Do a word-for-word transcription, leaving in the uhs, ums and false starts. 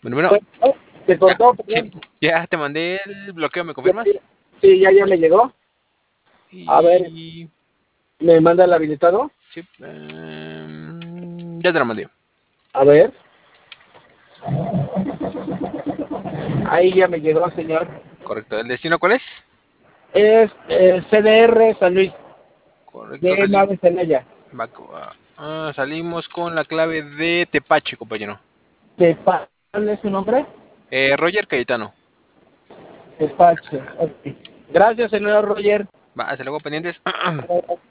Bueno, bueno, Bueno, se ya, cortó, sí, perdón. ya te mandé el bloqueo, ¿me Ya- confirmas? Sí, ya, ya me llegó. A ver, Y... ¿me manda el habilitado? Sí, em, ya te lo mandé. A ver. Ahí ya me llegó, señor. Correcto. ¿El destino cuál es? Es eh, C D R San Luis, Correcto, de reci- Nave Celaya. va- va- ah, salimos con la clave de Tepache, compañero. ¿Cuál es su nombre? Eh, Roger Cayetano. Despacho. Ok. Gracias, señor Roger. Va, hasta luego pendientes.